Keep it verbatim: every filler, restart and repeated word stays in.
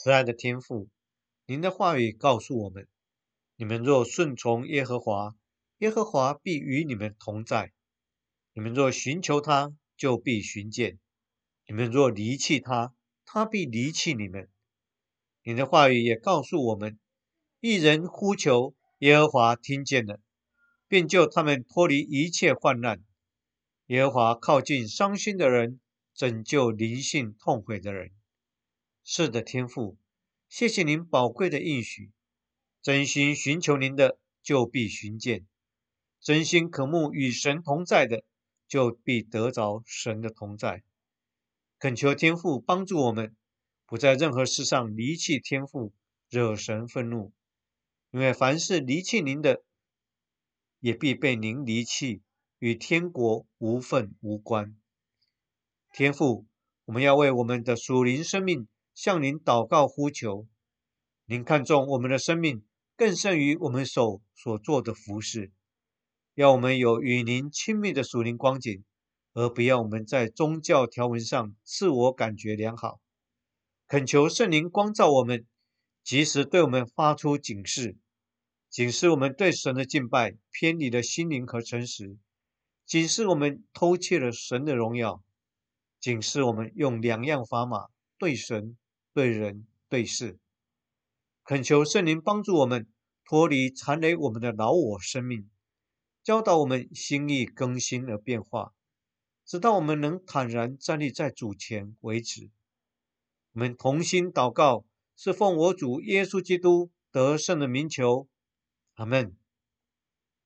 慈爱的天父，您的话语告诉我们：你们若顺从耶和华，耶和华必与你们同在；你们若寻求他，就必寻见；你们若离弃他，他必离弃你们。您的话语也告诉我们：一人呼求，耶和华听见了，便救他们脱离一切患难。耶和华靠近伤心的人，拯救灵性痛悔的人。是的，天父，谢谢您宝贵的应许。真心寻求您的，就必寻见；真心渴慕与神同在的，就必得着神的同在。恳求天父帮助我们，不在任何事上离弃天父，惹神愤怒。因为凡是离弃您的，也必被您离弃，与天国无份无关。天父，我们要为我们的属灵生命向您祷告呼求。您看重我们的生命，更胜于我们手所做的服事。要我们有与您亲密的属灵光景，而不要我们在宗教条文上自我感觉良好。恳求圣灵光照我们，及时对我们发出警示，警示我们对神的敬拜偏离了心灵和诚实，警示我们偷窃了神的荣耀，警示我们用两样砝码对神、对人、对事。恳求圣灵帮助我们脱离残累我们的老我生命，教导我们心意更新而变化，直到我们能坦然站立在主前为止。我们同心祷告，是奉我主耶稣基督得胜的名求，阿们。